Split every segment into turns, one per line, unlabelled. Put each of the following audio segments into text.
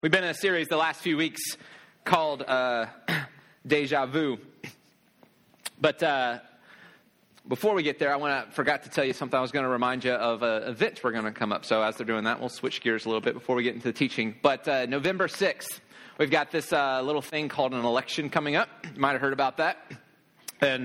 We've been in a series the last few weeks called Deja Vu. But before we get there, forgot to tell you something. I was going to remind you of an event we're going to come up. So as they're doing that, we'll switch gears a little bit before we get into the teaching. But November 6th, we've got this little thing called an election coming up. You might have heard about that. And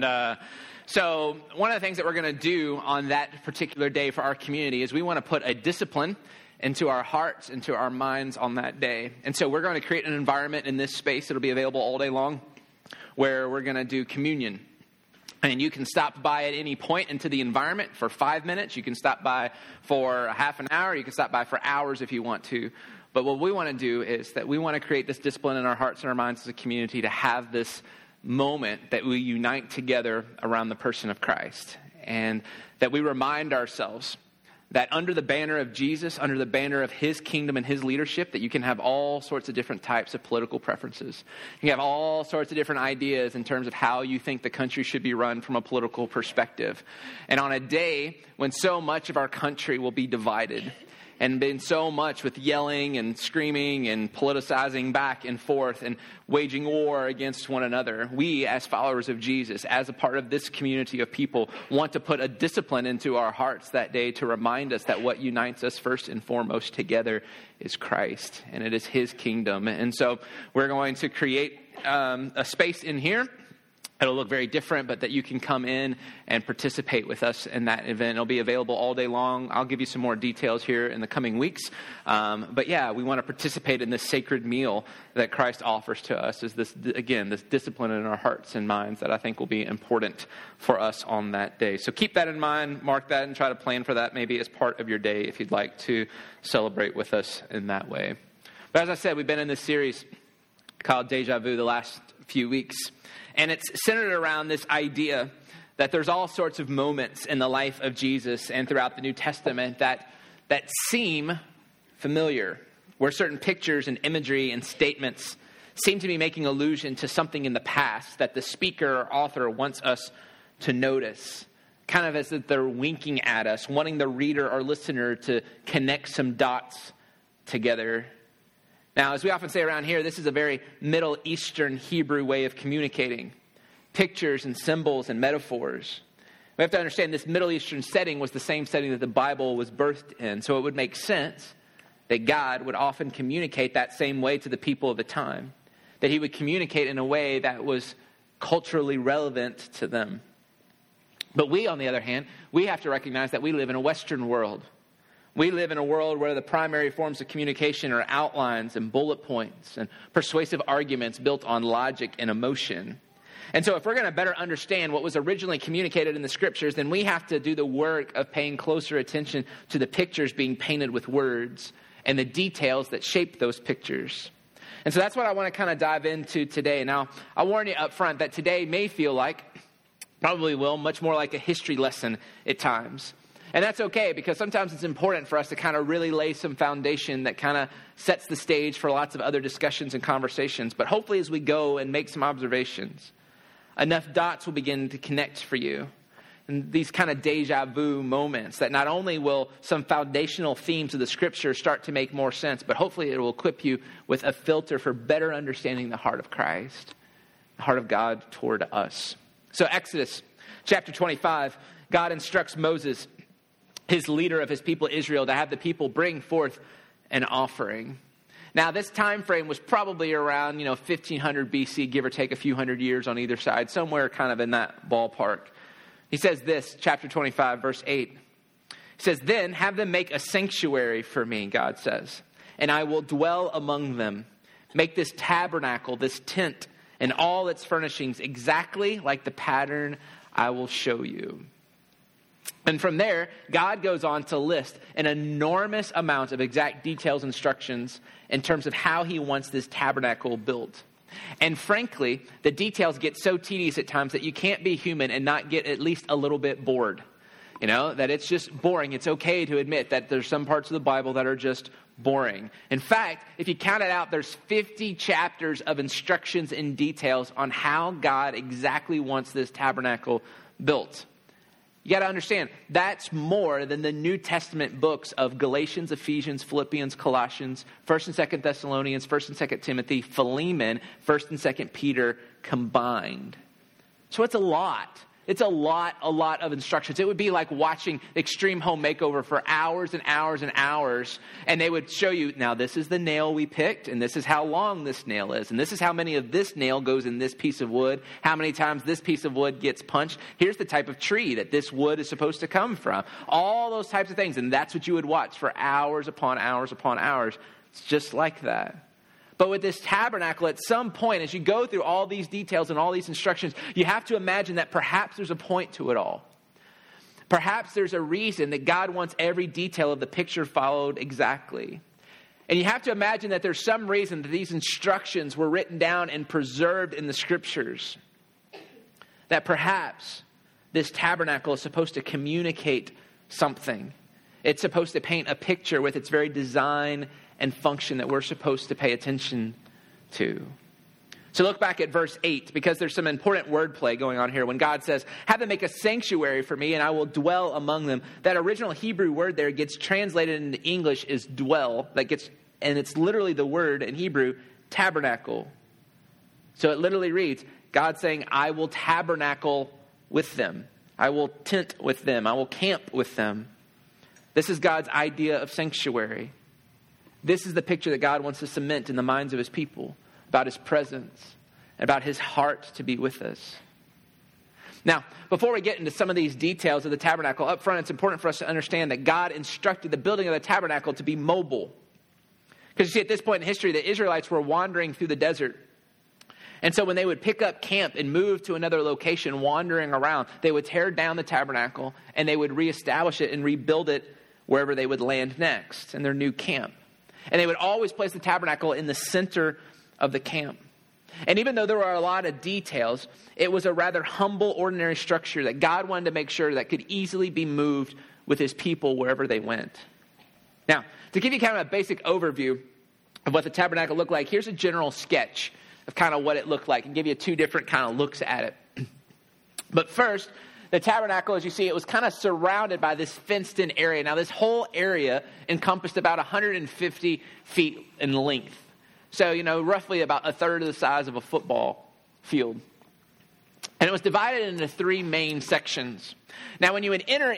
so one of the things that we're going to do on that particular day for our community is we want to put a discipline into our hearts, into our minds on that day. And so we're going to create an environment in this space. It'll be available all day long where we're going to do communion. And you can stop by at any point into the environment for 5 minutes. You can stop by for half an hour. You can stop by for hours if you want to. But what we want to do is that we want to create this discipline in our hearts and our minds as a community to have this moment that we unite together around the person of Christ. And that we remind ourselves that under the banner of Jesus, under the banner of his kingdom and his leadership, that you can have all sorts of different types of political preferences. You can have all sorts of different ideas in terms of how you think the country should be run from a political perspective. And on a day when so much of our country will be divided and been so much with yelling and screaming and politicizing back and forth and waging war against one another, we as followers of Jesus, as a part of this community of people, want to put a discipline into our hearts that day to remind us that what unites us first and foremost together is Christ, and it is his kingdom. And so we're going to create a space in here. It'll look very different, but that you can come in and participate with us in that event. It'll be available all day long. I'll give you some more details here in the coming weeks. But yeah, we want to participate in this sacred meal that Christ offers to us. Is this, again, this discipline in our hearts and minds that I think will be important for us on that day. So keep that in mind, mark that, and try to plan for that maybe as part of your day if you'd like to celebrate with us in that way. But as I said, we've been in this series called Deja Vu the last few weeks. And it's centered around this idea that there's all sorts of moments in the life of Jesus and throughout the New Testament that seem familiar, where certain pictures and imagery and statements seem to be making allusion to something in the past that the speaker or author wants us to notice, kind of as if they're winking at us, wanting the reader or listener to connect some dots together. Now, as we often say around here, this is a very Middle Eastern Hebrew way of communicating. Pictures and symbols and metaphors. We have to understand this Middle Eastern setting was the same setting that the Bible was birthed in. So it would make sense that God would often communicate that same way to the people of the time. That he would communicate in a way that was culturally relevant to them. But we, on the other hand, we have to recognize that we live in a Western world. We live in a world where the primary forms of communication are outlines and bullet points and persuasive arguments built on logic and emotion. And so if we're going to better understand what was originally communicated in the scriptures, then we have to do the work of paying closer attention to the pictures being painted with words and the details that shape those pictures. And so that's what I want to kind of dive into today. Now, I warn you up front that today may feel like, probably will, much more like a history lesson at times. And that's okay, because sometimes it's important for us to kind of really lay some foundation that kind of sets the stage for lots of other discussions and conversations. But hopefully as we go and make some observations, enough dots will begin to connect for you. And these kind of deja vu moments that not only will some foundational themes of the scripture start to make more sense, but hopefully it will equip you with a filter for better understanding the heart of Christ, the heart of God toward us. So Exodus chapter 25, God instructs Moses, his leader of his people Israel, to have the people bring forth an offering. Now, this time frame was probably around, 1500 BC, give or take a few hundred years on either side, somewhere kind of in that ballpark. He says this, chapter 25, verse 8. He says, "Then have them make a sanctuary for me," God says, "and I will dwell among them. Make this tabernacle, this tent, and all its furnishings exactly like the pattern I will show you." And from there, God goes on to list an enormous amount of exact details and instructions in terms of how he wants this tabernacle built. And frankly, the details get so tedious at times that you can't be human and not get at least a little bit bored. That it's just boring. It's okay to admit that there's some parts of the Bible that are just boring. In fact, if you count it out, there's 50 chapters of instructions and details on how God exactly wants this tabernacle built. You got to understand, that's more than the New Testament books of Galatians, Ephesians, Philippians, Colossians, 1st and 2nd Thessalonians, 1st and 2nd Timothy, Philemon, 1st and 2nd Peter combined. So it's a lot. It's a lot of instructions. It would be like watching Extreme Home Makeover for hours and hours and hours. And they would show you, now this is the nail we picked, and this is how long this nail is. And this is how many of this nail goes in this piece of wood, how many times this piece of wood gets punched. Here's the type of tree that this wood is supposed to come from. All those types of things. And that's what you would watch for hours upon hours upon hours. It's just like that. But with this tabernacle, at some point, as you go through all these details and all these instructions, you have to imagine that perhaps there's a point to it all. Perhaps there's a reason that God wants every detail of the picture followed exactly. And you have to imagine that there's some reason that these instructions were written down and preserved in the scriptures. That perhaps this tabernacle is supposed to communicate something. It's supposed to paint a picture with its very design and function that we're supposed to pay attention to. So look back at verse 8, because there's some important wordplay going on here. When God says, have them make a sanctuary for me and I will dwell among them. That original Hebrew word there gets translated into English as dwell. And it's literally the word in Hebrew, tabernacle. So it literally reads, God saying, I will tabernacle with them. I will tent with them. I will camp with them. This is God's idea of sanctuary. This is the picture that God wants to cement in the minds of his people about his presence, about his heart to be with us. Now, before we get into some of these details of the tabernacle, up front, it's important for us to understand that God instructed the building of the tabernacle to be mobile. Because you see, at this point in history, the Israelites were wandering through the desert. And so when they would pick up camp and move to another location, wandering around, they would tear down the tabernacle and they would reestablish it and rebuild it wherever they would land next in their new camp. And they would always place the tabernacle in the center of the camp. And even though there were a lot of details, it was a rather humble, ordinary structure that God wanted to make sure that could easily be moved with his people wherever they went. Now, to give you kind of a basic overview of what the tabernacle looked like, here's a general sketch of kind of what it looked like and give you two different kind of looks at it. But first, the tabernacle, as you see, it was kind of surrounded by this fenced-in area. Now, this whole area encompassed about 150 feet in length. So, roughly about a third of the size of a football field. And it was divided into three main sections. Now, when you would enter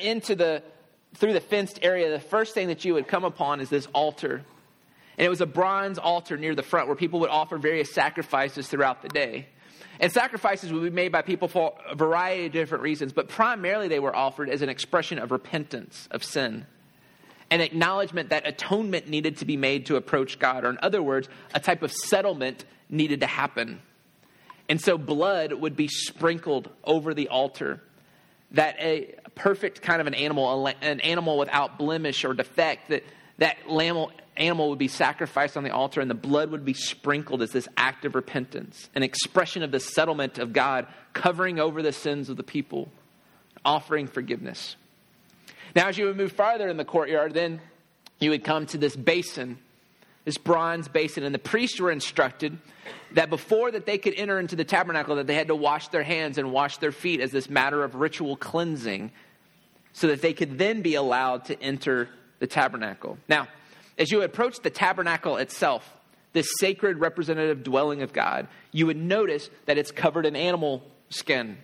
through the fenced area, the first thing that you would come upon is this altar. And it was a bronze altar near the front where people would offer various sacrifices throughout the day. And sacrifices would be made by people for a variety of different reasons, but primarily they were offered as an expression of repentance of sin. An acknowledgement that atonement needed to be made to approach God, or in other words, a type of settlement needed to happen. And so blood would be sprinkled over the altar, that a perfect kind of an animal without blemish or defect, that animal would be sacrificed on the altar and the blood would be sprinkled as this act of repentance, an expression of the settlement of God covering over the sins of the people, offering forgiveness. Now, as you would move farther in the courtyard, then you would come to this basin, this bronze basin, and the priests were instructed that before that they could enter into the tabernacle, that they had to wash their hands and wash their feet as this matter of ritual cleansing so that they could then be allowed to enter the tabernacle. Now, as you approach the tabernacle itself, this sacred representative dwelling of God, you would notice that it's covered in animal skin.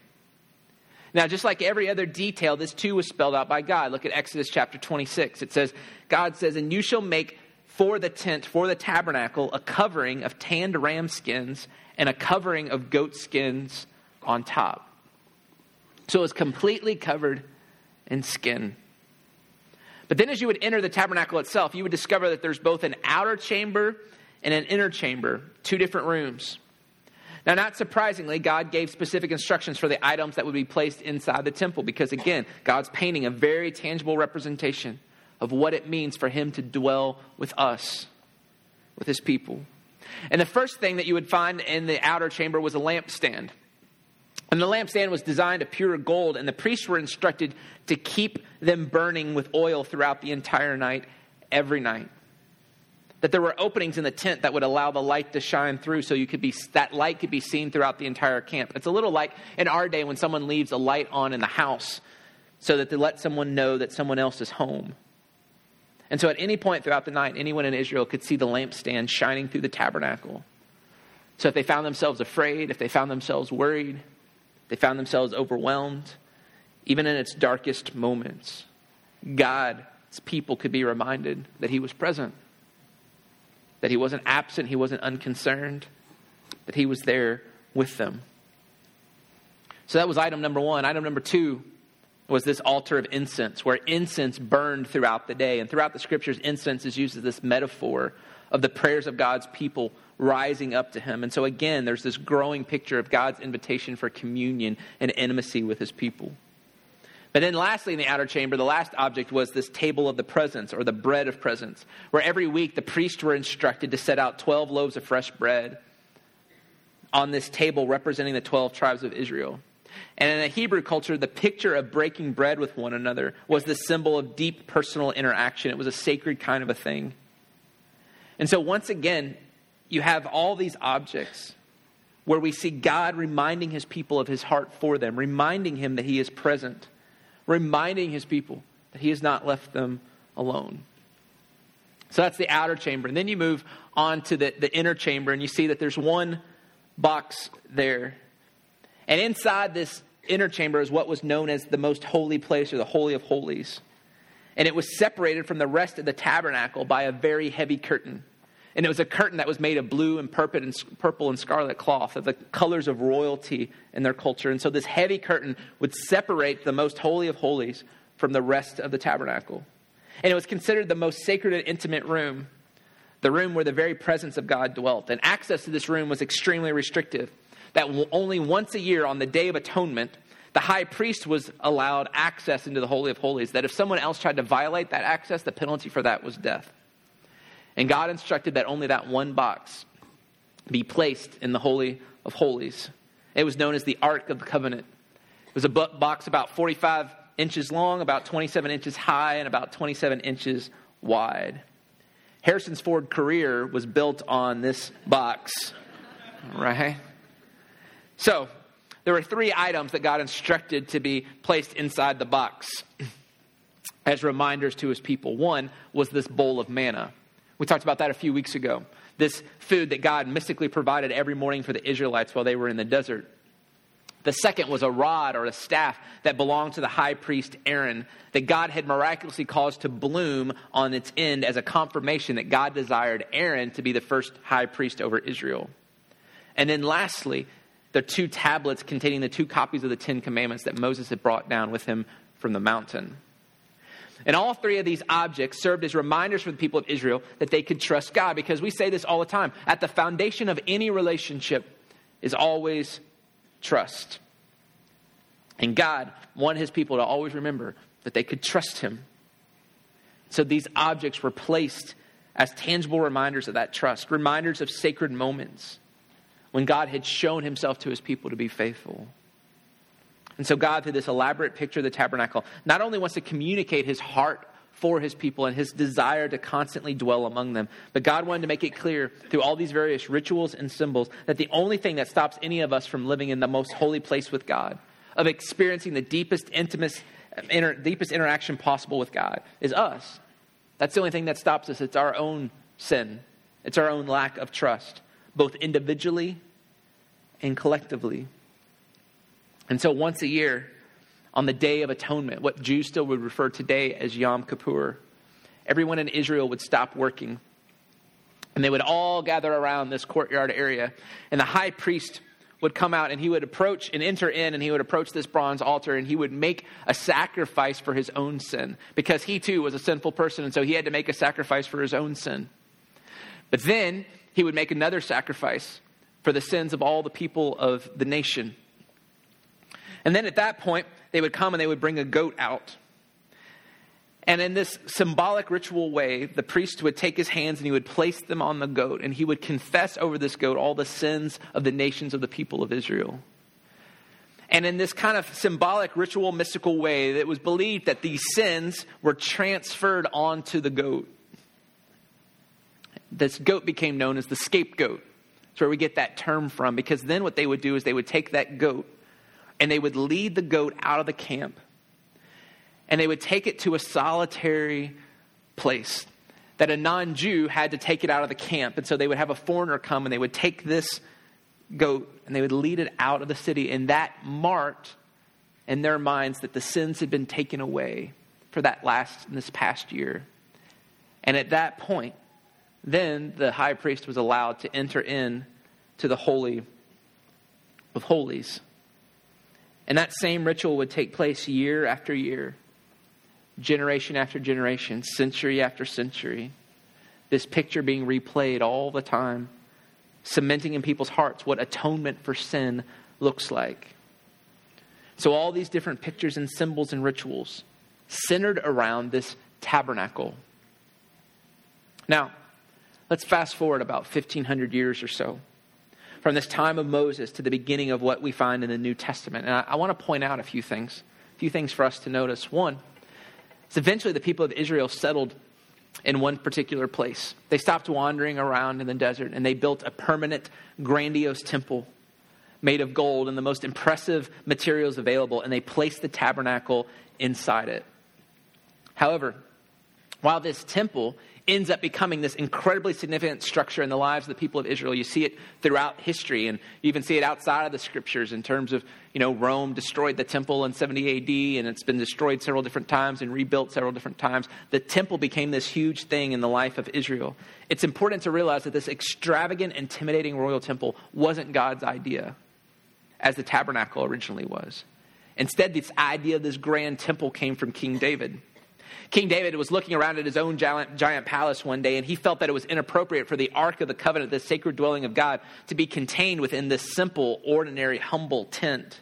Now, just like every other detail, this too was spelled out by God. Look at Exodus chapter 26. It says, God says, and you shall make for the tent, for the tabernacle, a covering of tanned ram skins and a covering of goat skins on top. So it was completely covered in skin. But then as you would enter the tabernacle itself, you would discover that there's both an outer chamber and an inner chamber, two different rooms. Now, not surprisingly, God gave specific instructions for the items that would be placed inside the temple because, again, God's painting a very tangible representation of what it means for him to dwell with us, with his people. And the first thing that you would find in the outer chamber was a lampstand. And the lampstand was designed of pure gold, and the priests were instructed to keep them burning with oil throughout the entire night, every night. That there were openings in the tent that would allow the light to shine through so that light could be seen throughout the entire camp. It's a little like in our day when someone leaves a light on in the house so that they let someone know that someone else is home. And so at any point throughout the night, anyone in Israel could see the lampstand shining through the tabernacle. So if they found themselves afraid, if they found themselves worried, they found themselves overwhelmed, even in its darkest moments, God's people could be reminded that he was present, that he wasn't absent, he wasn't unconcerned, that he was there with them. So that was item number one. Item number two was this altar of incense, where incense burned throughout the day. And throughout the scriptures, incense is used as this metaphor of the prayers of God's people rising up to him. And so again, there's this growing picture of God's invitation for communion and intimacy with his people. But then lastly, in the outer chamber, the last object was this table of the presence, or the bread of presence, where every week the priests were instructed to set out 12 loaves of fresh bread on this table representing the 12 tribes of Israel. And in the Hebrew culture, the picture of breaking bread with one another was the symbol of deep personal interaction. It was a sacred kind of a thing. And so once again, you have all these objects where we see God reminding his people of his heart for them, reminding him that he is present, reminding his people that he has not left them alone. So that's the outer chamber. And then you move on to the inner chamber, and you see that there's one box there. And inside this inner chamber is what was known as the most holy place, or the Holy of Holies. And it was separated from the rest of the tabernacle by a very heavy curtain. And it was a curtain that was made of blue and purple and scarlet cloth, of the colors of royalty in their culture. And so this heavy curtain would separate the most holy of holies from the rest of the tabernacle. And it was considered the most sacred and intimate room, the room where the very presence of God dwelt. And access to this room was extremely restrictive. That only once a year on the Day of Atonement, the high priest was allowed access into the Holy of Holies. That if someone else tried to violate that access, the penalty for that was death. And God instructed that only that one box be placed in the Holy of Holies. It was known as the Ark of the Covenant. It was a box about 45 inches long, about 27 inches high, and about 27 inches wide. Harrison's Ford Career was built on this box, right? So, there were 3 items that God instructed to be placed inside the box as reminders to his people. One was this bowl of manna. We talked about that a few weeks ago. This food that God mystically provided every morning for the Israelites while they were in the desert. The second was a rod, or a staff, that belonged to the high priest Aaron, that God had miraculously caused to bloom on its end as a confirmation that God desired Aaron to be the first high priest over Israel. And then lastly, the 2 tablets containing the 2 copies of the 10 Commandments that Moses had brought down with him from the mountain. And all 3 of these objects served as reminders for the people of Israel that they could trust God, because we say this all the time. At the foundation of any relationship is always trust. And God wanted his people to always remember that they could trust him. So these objects were placed as tangible reminders of that trust, reminders of sacred moments when God had shown himself to his people to be faithful. And so God, through this elaborate picture of the tabernacle, not only wants to communicate his heart for his people and his desire to constantly dwell among them, but God wanted to make it clear through all these various rituals and symbols that the only thing that stops any of us from living in the most holy place with God, of experiencing the deepest interaction possible with God, is us. That's the only thing that stops us. It's our own sin. It's our own lack of trust, both individually and collectively. And so once a year, on the Day of Atonement, what Jews still would refer today as Yom Kippur, everyone in Israel would stop working. And they would all gather around this courtyard area. And the high priest would come out, and he would approach and enter in, and he would approach this bronze altar, and he would make a sacrifice for his own sin, because he too was a sinful person, and so he had to make a sacrifice for his own sin. But then he would make another sacrifice for the sins of all the people of the nation. And then at that point, they would come and they would bring a goat out. And in this symbolic ritual way, the priest would take his hands and he would place them on the goat, and he would confess over this goat all the sins of the nations of the people of Israel. And in this kind of symbolic, ritual, mystical way, it was believed that these sins were transferred onto the goat. This goat became known as the scapegoat. That's where we get that term from, because then what they would do is they would take that goat and they would lead the goat out of the camp. and they would take it to a solitary place that a non-Jew had to take it out of the camp. And so they would have a foreigner come and they would take this goat and they would lead it out of the city. And that marked in their minds that the sins had been taken away for this past year. And at that point, then the high priest was allowed to enter in to the Holy of Holies. And that same ritual would take place year after year, generation after generation, century after century. This picture being replayed all the time, cementing in people's hearts what atonement for sin looks like. So all these different pictures and symbols and rituals centered around this tabernacle. Now, let's fast forward about 1,500 years or so, from this time of Moses to the beginning of what we find in the New Testament. And I want to point out a few things for us to notice. One, is eventually the people of Israel settled in one particular place. They stopped wandering around in the desert and they built a permanent, grandiose temple made of gold and the most impressive materials available, and they placed the tabernacle inside it. However, while this temple ends up becoming this incredibly significant structure in the lives of the people of Israel, you see it throughout history, and you even see it outside of the scriptures in terms of, Rome destroyed the temple in 70 AD, and it's been destroyed several different times and rebuilt several different times. The temple became this huge thing in the life of Israel. It's important to realize that this extravagant, intimidating royal temple wasn't God's idea, as the tabernacle originally was. Instead, this idea of this grand temple came from King David. King David was looking around at his own giant palace one day, and he felt that it was inappropriate for the Ark of the Covenant, the sacred dwelling of God, to be contained within this simple, ordinary, humble tent.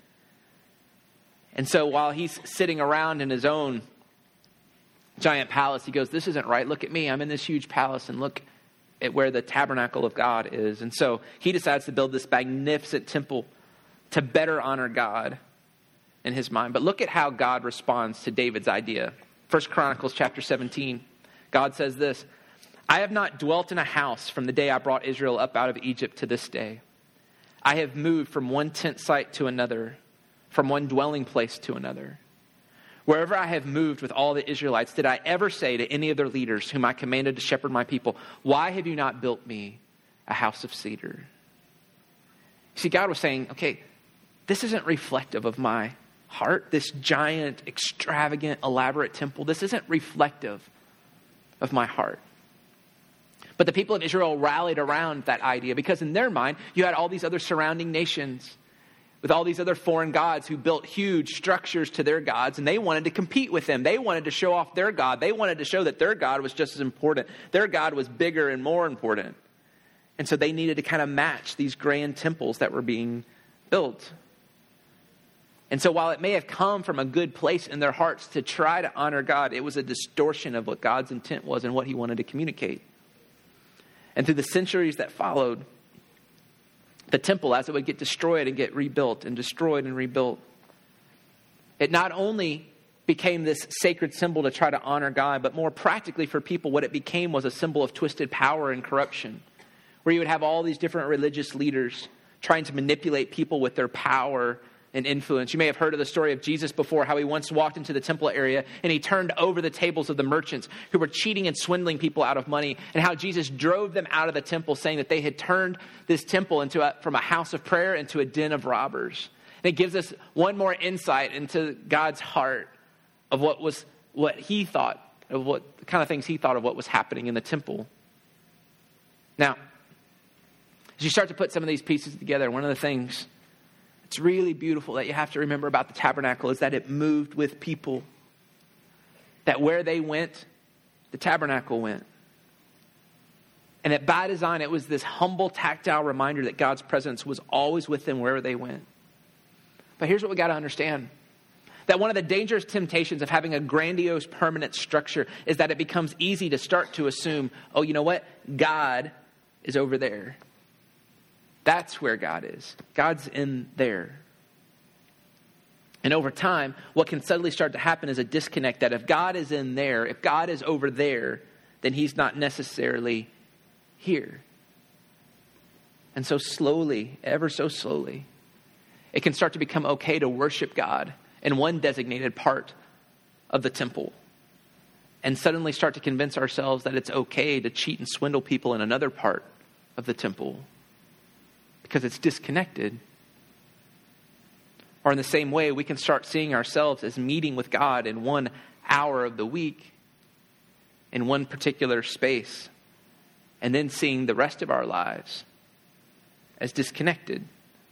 And so while he's sitting around in his own giant palace, he goes, "This isn't right. Look at me. I'm in this huge palace, and look at where the tabernacle of God is." And so he decides to build this magnificent temple to better honor God in his mind. But look at how God responds to David's idea. 1 Chronicles chapter 17, God says this, "I have not dwelt in a house from the day I brought Israel up out of Egypt to this day. I have moved from one tent site to another, from one dwelling place to another. Wherever I have moved with all the Israelites, did I ever say to any of their leaders whom I commanded to shepherd my people, 'Why have you not built me a house of cedar?'" See, God was saying, okay, this isn't reflective of my heart, this giant, extravagant, elaborate temple. This isn't reflective of my heart. But the people of Israel rallied around that idea because in their mind, you had all these other surrounding nations with all these other foreign gods who built huge structures to their gods, and they wanted to compete with them. They wanted to show off their God. They wanted to show that their God was just as important. Their God was bigger and more important. And so they needed to kind of match these grand temples that were being built. And so while it may have come from a good place in their hearts to try to honor God, it was a distortion of what God's intent was and what he wanted to communicate. And through the centuries that followed, the temple, as it would get destroyed and get rebuilt and destroyed and rebuilt, it not only became this sacred symbol to try to honor God, but more practically for people, what it became was a symbol of twisted power and corruption, where you would have all these different religious leaders trying to manipulate people with their power and influence. You may have heard of the story of Jesus before, how he once walked into the temple area and he turned over the tables of the merchants who were cheating and swindling people out of money, and how Jesus drove them out of the temple, saying that they had turned this temple from a house of prayer into a den of robbers. And it gives us one more insight into God's heart of what he thought, of what the kind of things he thought of what was happening in the temple. Now, as you start to put some of these pieces together, one of the things it's really beautiful that you have to remember about the tabernacle is that it moved with people. That where they went, the tabernacle went. And that by design, it was this humble, tactile reminder that God's presence was always with them wherever they went. But here's what we got to understand. That one of the dangerous temptations of having a grandiose, permanent structure is that it becomes easy to start to assume, oh, you know what? God is over there. That's where God is. God's in there. And over time, what can suddenly start to happen is a disconnect that if God is in there, if God is over there, then he's not necessarily here. And so slowly, ever so slowly, it can start to become okay to worship God in one designated part of the temple and suddenly start to convince ourselves that it's okay to cheat and swindle people in another part of the temple because it's disconnected. Or in the same way, we can start seeing ourselves as meeting with God in 1 hour of the week in one particular space, and then seeing the rest of our lives as disconnected.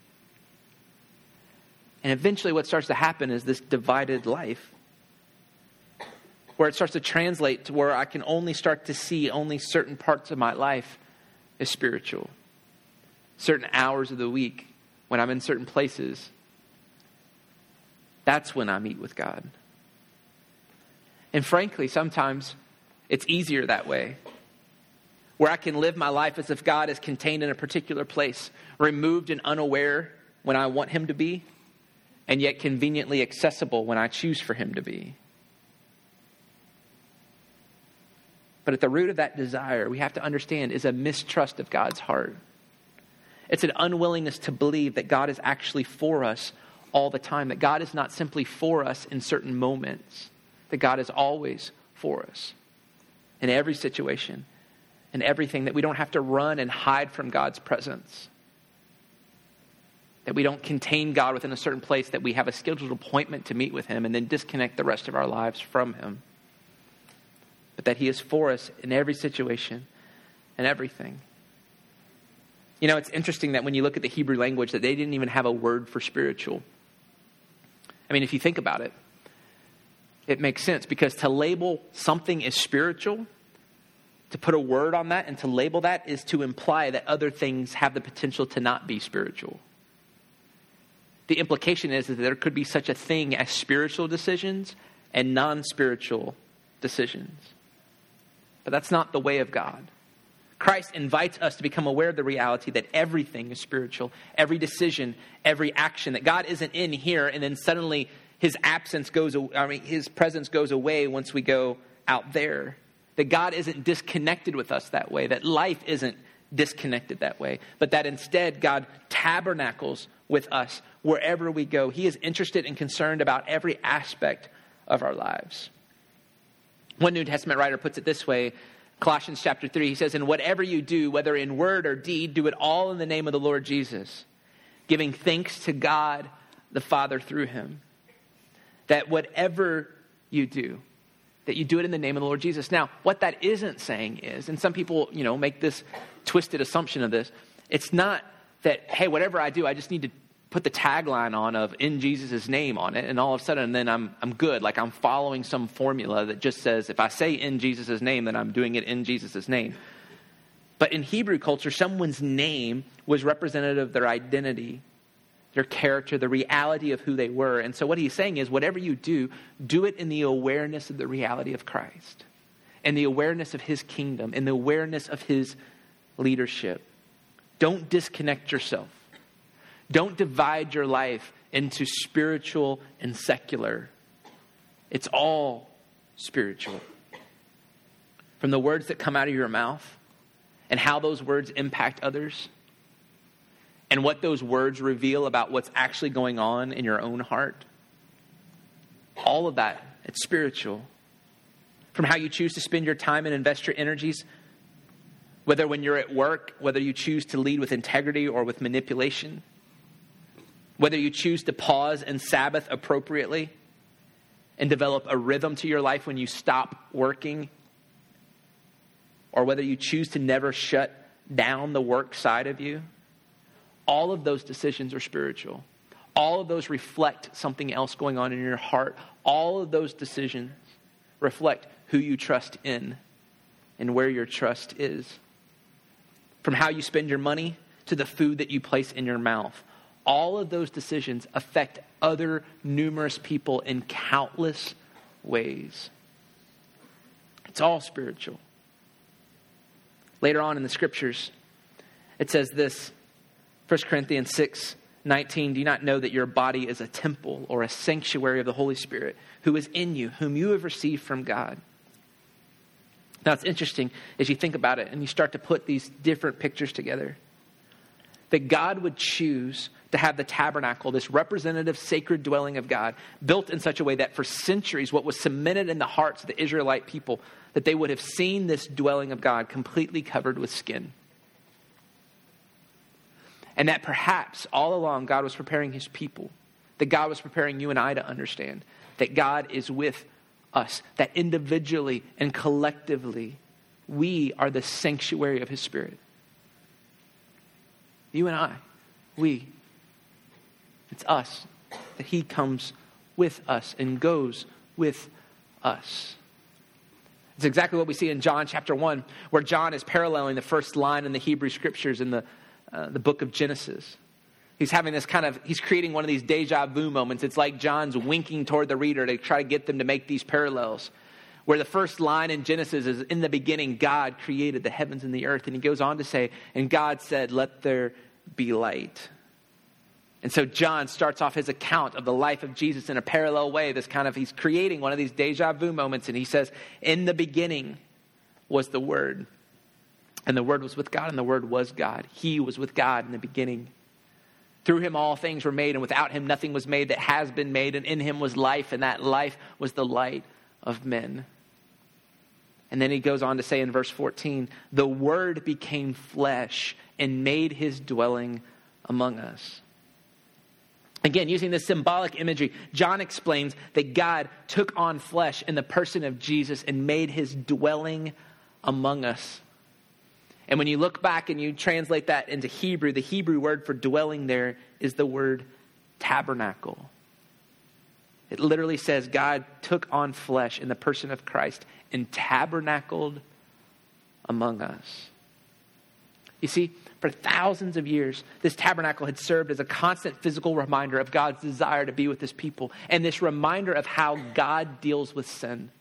And eventually what starts to happen is this divided life, where it starts to translate to where I can only start to see only certain parts of my life as spiritual. Certain hours of the week, when I'm in certain places, that's when I meet with God. And frankly, sometimes it's easier that way, where I can live my life as if God is contained in a particular place, removed and unaware when I want him to be, and yet conveniently accessible when I choose for him to be. But at the root of that desire, we have to understand, is a mistrust of God's heart. It's an unwillingness to believe that God is actually for us all the time, that God is not simply for us in certain moments, that God is always for us in every situation and everything, that we don't have to run and hide from God's presence, that we don't contain God within a certain place, that we have a scheduled appointment to meet with him and then disconnect the rest of our lives from him, but that he is for us in every situation and everything. You know, it's interesting that when you look at the Hebrew language, that they didn't even have a word for spiritual. I mean, if you think about it, it makes sense, because to label something as spiritual, to put a word on that and to label that, is to imply that other things have the potential to not be spiritual. The implication is that there could be such a thing as spiritual decisions and non-spiritual decisions. But that's not the way of God. Christ invites us to become aware of the reality that everything is spiritual. Every decision, every action. That God isn't in here and then suddenly his his presence goes away once we go out there. That God isn't disconnected with us that way. That life isn't disconnected that way. But that instead God tabernacles with us wherever we go. He is interested and concerned about every aspect of our lives. One New Testament writer puts it this way, Colossians chapter 3, he says, "And whatever you do, whether in word or deed, do it all in the name of the Lord Jesus, giving thanks to God the Father through him." That whatever you do, that you do it in the name of the Lord Jesus. Now, what that isn't saying is, and some people, make this twisted assumption of this, it's not that, hey, whatever I do, I just need to put the tagline on of "in Jesus' name" on it, and all of a sudden then I'm good. Like I'm following some formula that just says if I say "in Jesus' name," then I'm doing it in Jesus' name. But in Hebrew culture, someone's name was representative of their identity, their character, the reality of who they were. And so what he's saying is, whatever you do, do it in the awareness of the reality of Christ, and the awareness of his kingdom, and the awareness of his leadership. Don't disconnect yourself. Don't divide your life into spiritual and secular. It's all spiritual. From the words that come out of your mouth and how those words impact others and what those words reveal about what's actually going on in your own heart. All of that, it's spiritual. From how you choose to spend your time and invest your energies, whether when you're at work, whether you choose to lead with integrity or with manipulation, whether you choose to pause and Sabbath appropriately and develop a rhythm to your life when you stop working, or whether you choose to never shut down the work side of you, all of those decisions are spiritual. All of those reflect something else going on in your heart. All of those decisions reflect who you trust in and where your trust is. From how you spend your money to the food that you place in your mouth. All of those decisions affect other numerous people in countless ways. It's all spiritual. Later on in the scriptures, it says this, 1 Corinthians 6:19, "Do you not know that your body is a temple or a sanctuary of the Holy Spirit who is in you, whom you have received from God?" Now it's interesting as you think about it and you start to put these different pictures together. that God would choose to have the tabernacle, this representative sacred dwelling of God, built in such a way that for centuries, what was cemented in the hearts of the Israelite people, that they would have seen this dwelling of God completely covered with skin. And that perhaps all along God was preparing his people, that God was preparing you and I to understand that God is with us, that individually and collectively, we are the sanctuary of his Spirit. You and I, it's us, that he comes with us and goes with us. It's exactly what we see in John chapter 1, where John is paralleling the first line in the Hebrew scriptures in the book of Genesis. He's having this he's creating one of these deja vu moments. It's like John's winking toward the reader to try to get them to make these parallels. Where the first line in Genesis is, in the beginning, God created the heavens and the earth. And he goes on to say, and God said, let there be light. And so John starts off his account of the life of Jesus in a parallel way. He's creating one of these deja vu moments. And he says, in the beginning was the Word. And the Word was with God, and the Word was God. He was with God in the beginning. Through him all things were made, and without him nothing was made that has been made. And in him was life, and that life was the light of men. And then he goes on to say in verse 14, the Word became flesh and made his dwelling among us. Again, using this symbolic imagery, John explains that God took on flesh in the person of Jesus and made his dwelling among us. And when you look back and you translate that into Hebrew, the Hebrew word for dwelling there is the word tabernacle. It literally says God took on flesh in the person of Christ and tabernacled among us. You see, for thousands of years, this tabernacle had served as a constant physical reminder of God's desire to be with his people, and this reminder of how God deals with sin.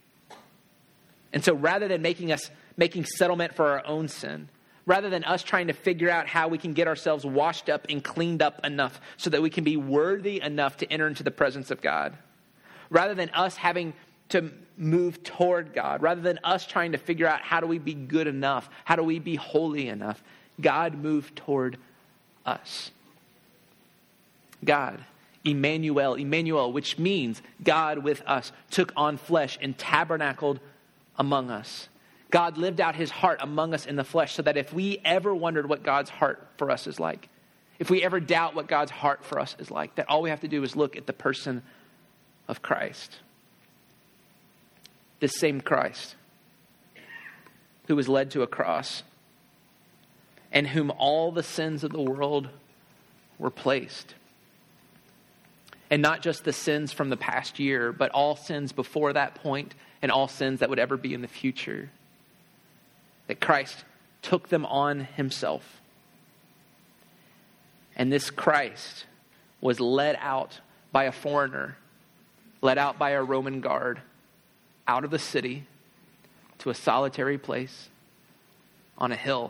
And so rather than making settlement for our own sin, rather than us trying to figure out how we can get ourselves washed up and cleaned up enough so that we can be worthy enough to enter into the presence of God, rather than us having to move toward God, rather than us trying to figure out how do we be good enough, how do we be holy enough, God moved toward us. God, Emmanuel, which means God with us, took on flesh and tabernacled among us. God lived out his heart among us in the flesh so that if we ever wondered what God's heart for us is like, if we ever doubt what God's heart for us is like, that all we have to do is look at the person of Christ. This same Christ who was led to a cross and whom all the sins of the world were placed. And not just the sins from the past year, but all sins before that point and all sins that would ever be in the future. That Christ took them on himself. And this Christ was led out by a foreigner, led out by a Roman guard, out of the city to a solitary place on a hill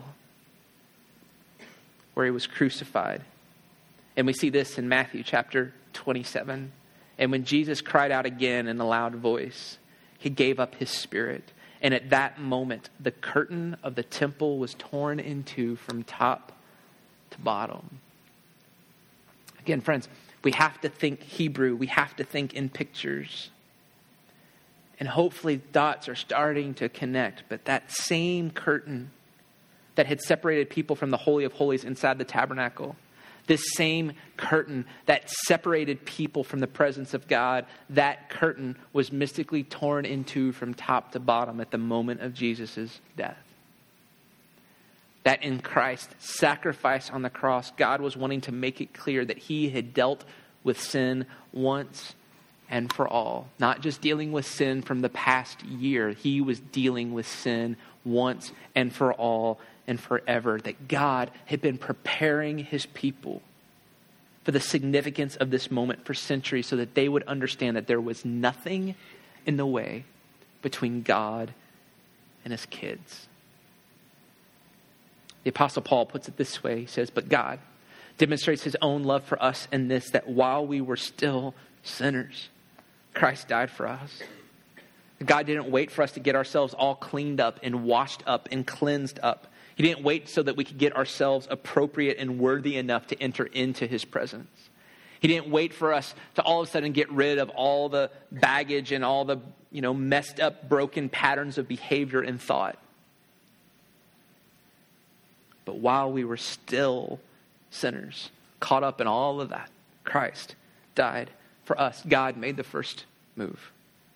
where he was crucified. And we see this in Matthew chapter 27. And when Jesus cried out again in a loud voice, he gave up his spirit. And at that moment, the curtain of the temple was torn in two from top to bottom. Again, friends, we have to think Hebrew. We have to think in pictures. And hopefully dots are starting to connect. But that same curtain that had separated people from the Holy of Holies inside the tabernacle, this same curtain that separated people from the presence of God, that curtain was mystically torn in two from top to bottom at the moment of Jesus' death. That in Christ's sacrifice on the cross, God was wanting to make it clear that he had dealt with sin once and for all. Not just dealing with sin from the past year. He was dealing with sin once and for all and forever. That God had been preparing his people for the significance of this moment for centuries so that they would understand that there was nothing in the way between God and his kids. The Apostle Paul puts it this way. He says, but God demonstrates his own love for us in this, that while we were still sinners, Christ died for us. God didn't wait for us to get ourselves all cleaned up and washed up and cleansed up. He didn't wait so that we could get ourselves appropriate and worthy enough to enter into his presence. He didn't wait for us to all of a sudden get rid of all the baggage and all the, messed up, broken patterns of behavior and thought. But while we were still sinners, caught up in all of that, Christ died for us. God made the first move.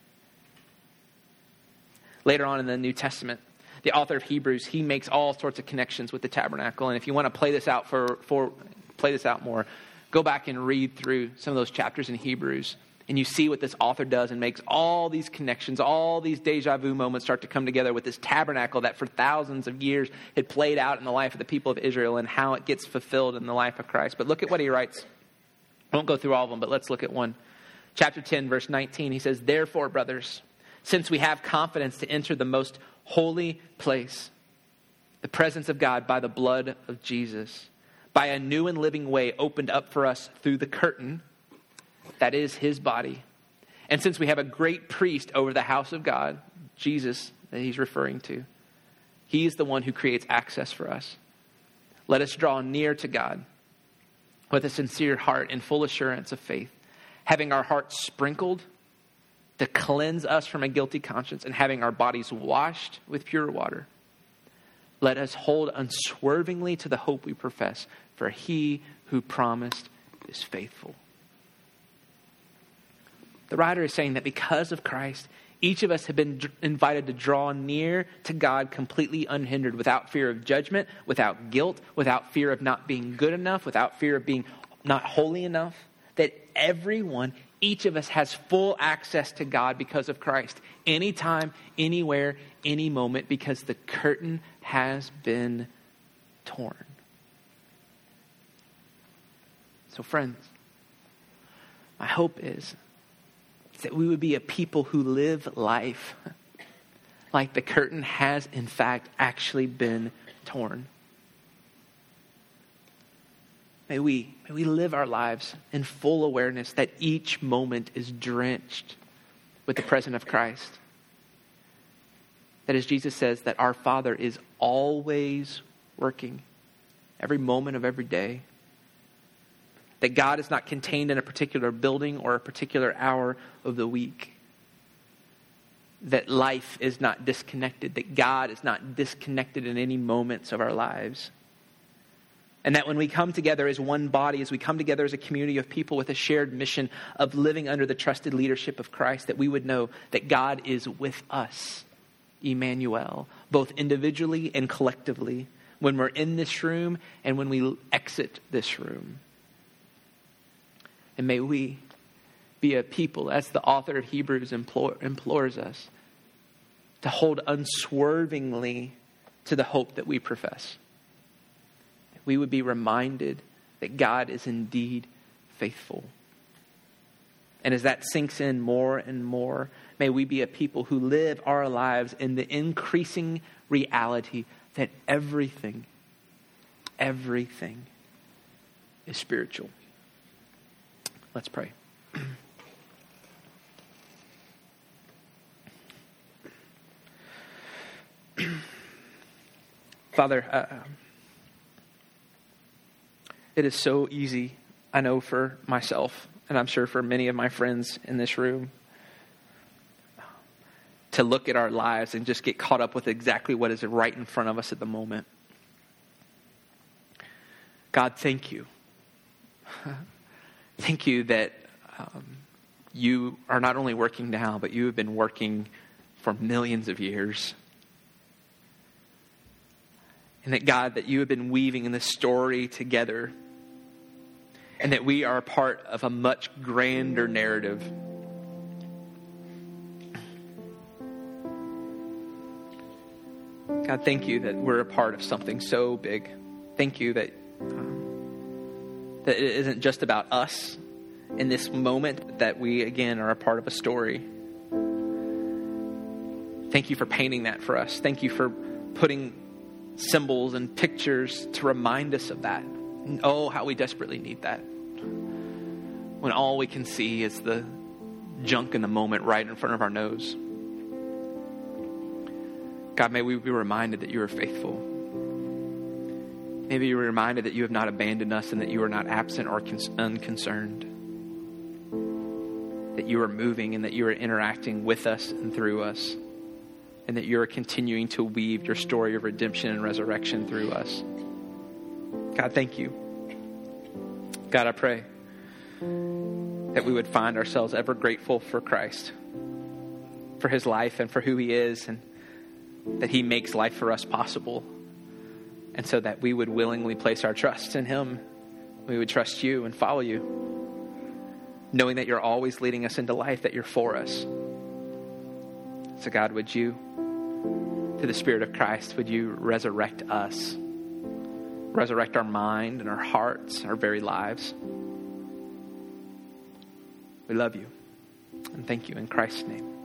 Later on in the New Testament, the author of Hebrews, he makes all sorts of connections with the tabernacle. And if you want to play this out play this out more, go back and read through some of those chapters in Hebrews. And you see what this author does and makes all these connections, all these deja vu moments start to come together with this tabernacle that for thousands of years had played out in the life of the people of Israel and how it gets fulfilled in the life of Christ. But look at what he writes. I won't go through all of them, but let's look at one. Chapter 10, verse 19, he says, "Therefore, brothers, since we have confidence to enter the most holy place, the presence of God by the blood of Jesus, by a new and living way opened up for us through the curtain, that is his body. And since we have a great priest over the house of God," Jesus that he's referring to, he is the one who creates access for us. "Let us draw near to God with a sincere heart and full assurance of faith, having our hearts sprinkled to cleanse us from a guilty conscience and having our bodies washed with pure water. Let us hold unswervingly to the hope we profess, for he who promised is faithful." The writer is saying that because of Christ, each of us have been invited to draw near to God completely unhindered, without fear of judgment, without guilt, without fear of not being good enough, without fear of being not holy enough. That everyone, each of us has full access to God because of Christ. Anytime, anywhere, any moment, because the curtain has been torn. So friends, my hope is that we would be a people who live life like the curtain has in fact actually been torn. May we live our lives in full awareness that each moment is drenched with the presence of Christ. That as Jesus says, that our Father is always working every moment of every day. That God is not contained in a particular building or a particular hour of the week. That life is not disconnected. That God is not disconnected in any moments of our lives. And that when we come together as one body, as we come together as a community of people with a shared mission of living under the trusted leadership of Christ, that we would know that God is with us, Emmanuel, both individually and collectively, when we're in this room and when we exit this room. And may we be a people, as the author of Hebrews implores us, to hold unswervingly to the hope that we profess. We would be reminded that God is indeed faithful. And as that sinks in more and more, may we be a people who live our lives in the increasing reality that everything is spiritual. Let's pray. Father, it is so easy, I know for myself, and I'm sure for many of my friends in this room, to look at our lives and just get caught up with exactly what is right in front of us at the moment. God, thank you. Thank you that you are not only working now, but you have been working for millions of years. And that, God, that you have been weaving in this story together. And that we are a part of a much grander narrative. God, thank you that we're a part of something so big. Thank you that it isn't just about us in this moment, that we, again, are a part of a story. Thank you for painting that for us. Thank you for putting symbols and pictures to remind us of that. And oh, how we desperately need that. When all we can see is the junk in the moment right in front of our nose. God, may we be reminded that you are faithful. Maybe you're reminded that you have not abandoned us and that you are not absent or unconcerned. That you are moving and that you are interacting with us and through us. And that you are continuing to weave your story of redemption and resurrection through us. God, thank you. God, I pray that we would find ourselves ever grateful for Christ, for his life and for who he is, and that he makes life for us possible. And so that we would willingly place our trust in him. We would trust you and follow you, knowing that you're always leading us into life, that you're for us. So God, would you, through the Spirit of Christ, would you resurrect us? Resurrect our mind and our hearts, our very lives. We love you and thank you in Christ's name.